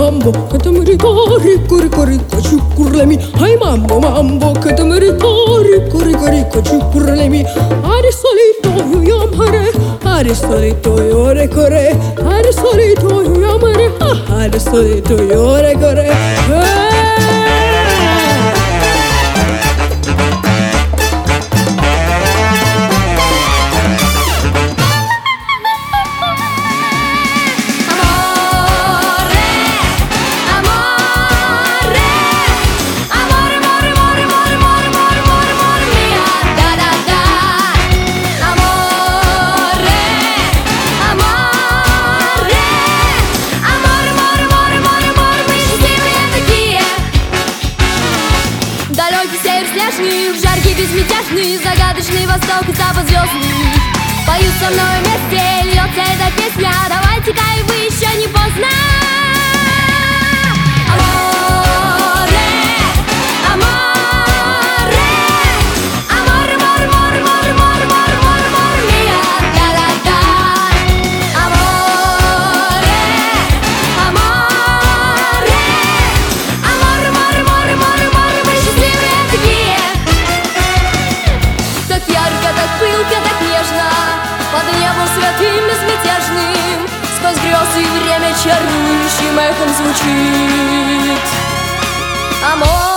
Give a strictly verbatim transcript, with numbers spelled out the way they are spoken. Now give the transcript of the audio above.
мамбо, катамарико, рико, рико, рико, чукурлеми. Ай, мамбо, мамбо, катамарико, рико, рико, рико, чукурлеми. Аре солито io amare, are solito io recore, are solito io amare, are solito io recore. Жаркий, безмятежный, загадочный восток и запад звездный. Поют со мной вместе, льется эта песня. Давайте-ка и вы, еще не поздно. Под небом святым, безмятежным, сквозь грез и время чарующим эхом звучит амор.